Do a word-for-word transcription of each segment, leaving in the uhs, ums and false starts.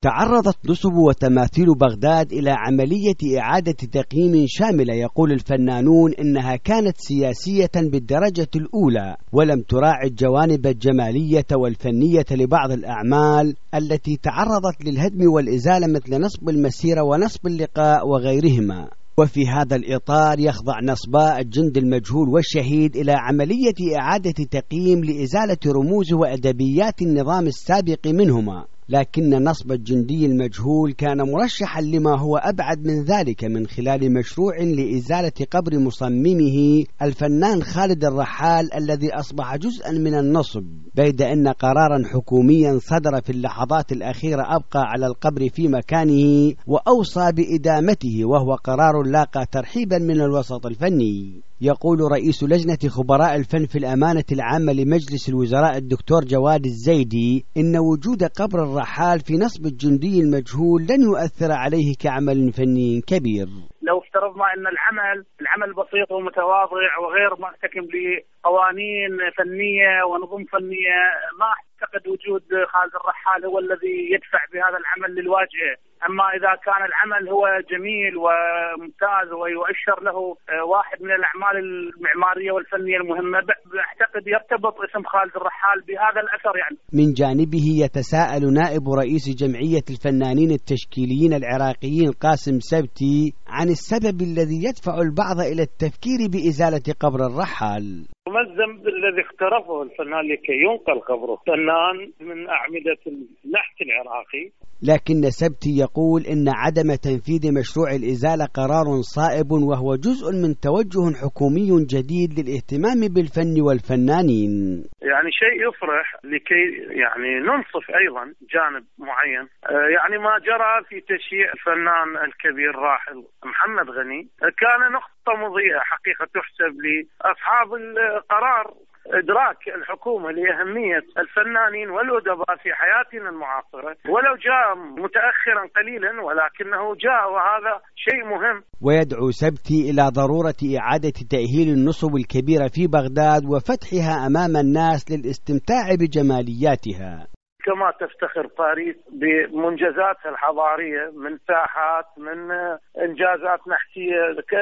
تعرضت نصب وتماثيل بغداد إلى عملية إعادة تقييم شاملة. يقول الفنانون إنها كانت سياسية بالدرجة الأولى، ولم تراعي الجوانب الجمالية والفنية لبعض الأعمال التي تعرضت للهدم والإزالة مثل نصب المسيرة ونصب اللقاء وغيرهما. وفي هذا الإطار يخضع نصباء الجند المجهول والشهيد إلى عملية إعادة تقييم لإزالة رموز وأدبيات النظام السابق منهما، لكن نصب الجندي المجهول كان مرشحا لما هو أبعد من ذلك من خلال مشروع لإزالة قبر مصممه الفنان خالد الرحال الذي أصبح جزءا من النصب، بيد أن قرارا حكوميا صدر في اللحظات الأخيرة أبقى على القبر في مكانه وأوصى بإدامته، وهو قرار لاقى ترحيبا من الوسط الفني. يقول رئيس لجنة خبراء الفن في الأمانة العامة لمجلس الوزراء الدكتور جواد الزيدي إن وجود قبر الرحال في نصب الجندي المجهول لن يؤثر عليه كعمل فني كبير. لو افترضنا أن العمل العمل بسيط ومتواضع وغير محتكم لقوانين فنية ونظم فنية، ما أعتقد وجود خالد الرحال هو الذي يدفع بهذا العمل للواجهة. أما إذا كان العمل هو جميل وممتاز ويؤشر له واحد من الأعمال المعمارية والفنية المهمة، أعتقد يرتبط اسم خالد الرحال بهذا الأثر. يعني من جانبه يتساءل نائب رئيس جمعية الفنانين التشكيليين العراقيين قاسم سبتي عن السبب الذي يدفع البعض إلى التفكير بإزالة قبر الرحال. ما الذنب الذي اقترفه الفنان لكي ينقل قبره؟ فنان من أعمدة النحت العراقي. لكن سبتي يقول إن عدم تنفيذ مشروع الإزالة قرار صائب، وهو جزء من توجه حكومي جديد للاهتمام بالفن والفنانين. يعني شيء يفرح لكي يعني ننصف أيضا جانب معين. يعني ما جرى في تشييع الفنان الكبير راحل محمد غني كان نقطة مضيئة حقيقة تحسب لأصحاب القرار، إدراك الحكومة لأهمية الفنانين والأدباء في حياتنا المعاصرة، ولو جاء متأخرا قليلا ولكنه جاء، وهذا شيء مهم. ويدعو سبتي إلى ضرورة إعادة تأهيل النصب الكبيرة في بغداد وفتحها أمام الناس للاستمتاع بجمالياتها. كما تفتخر باريس بمنجزاتها الحضارية من ساحات، من إنجازات نحتية،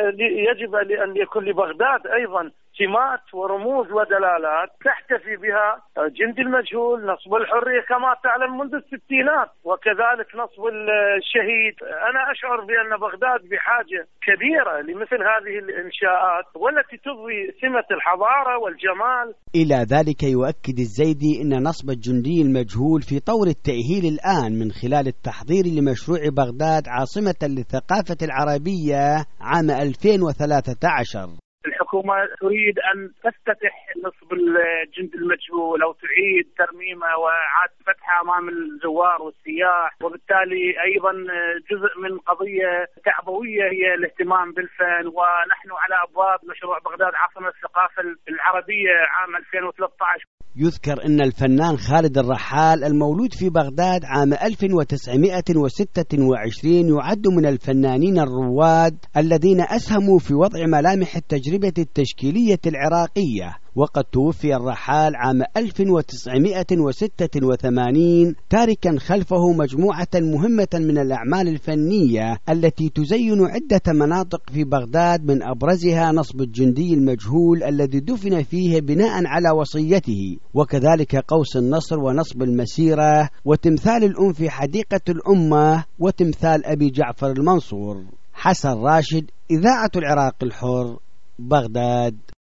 يجب أن يكون لبغداد أيضا سمات ورموز ودلالات تحتفي بها جندي المجهول، نصب الحرية كما تعلم منذ الستينات، وكذلك نصب الشهيد. أنا أشعر بأن بغداد بحاجة كبيرة لمثل هذه الإنشاءات والتي تضوي سمة الحضارة والجمال. إلى ذلك يؤكد الزيدي أن نصب الجندي المجهول في طور التأهيل الآن من خلال التحضير لمشروع بغداد عاصمة للثقافة العربية عام ألفين وثلاثة عشر. الحكومة تريد أن تفتتح نصب الجند المجهول أو تعيد ترميمه وإعادة فتحه أمام الزوار والسياح، وبالتالي أيضا جزء من قضية تعبوية هي الاهتمام بالفن. ونحن على أبواب مشروع بغداد عاصمة الثقافة العربية عام ألفين وثلاثة عشر. يذكر أن الفنان خالد الرحال المولود في بغداد عام ألف وتسعمائة وستة وعشرين يعد من الفنانين الرواد الذين أسهموا في وضع ملامح التجربة التشكيلية العراقية، وقد توفي الرحال عام ألف وتسعمائة وستة وثمانين تاركا خلفه مجموعة مهمة من الأعمال الفنية التي تزين عدة مناطق في بغداد، من أبرزها نصب الجندي المجهول الذي دفن فيه بناء على وصيته، وكذلك قوس النصر ونصب المسيرة وتمثال الأم في حديقة الأمة وتمثال أبي جعفر المنصور. حسن راشد، إذاعة العراق الحر، بغداد.